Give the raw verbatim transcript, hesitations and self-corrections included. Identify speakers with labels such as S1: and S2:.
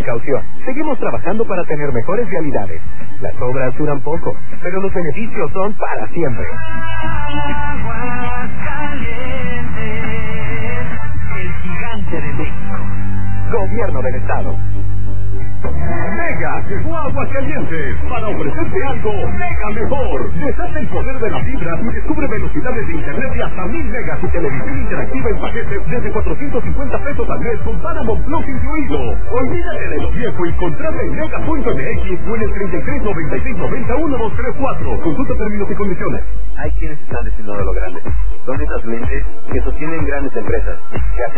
S1: precaución. Seguimos trabajando para tener mejores realidades. Las obras duran poco, pero los beneficios son para siempre.
S2: El gigante de México.
S1: Gobierno del Estado.
S3: Mega llegó a Aguascalientes para ofrecerte algo mega mejor. Deshace el poder de la fibra y descubre velocidades de internet de hasta mil megas y televisión interactiva en paquetes desde cuatrocientos cincuenta pesos al mes con Paramount Plus incluido. Olvídate de lo viejo y contrata en mega punto m x o en el treinta y tres noventa y seis noventa uno dos tres cuatro. Consulta términos y condiciones.
S4: Hay quienes están diciendo de lo grande. Son esas mentes que sostienen grandes empresas, que hacen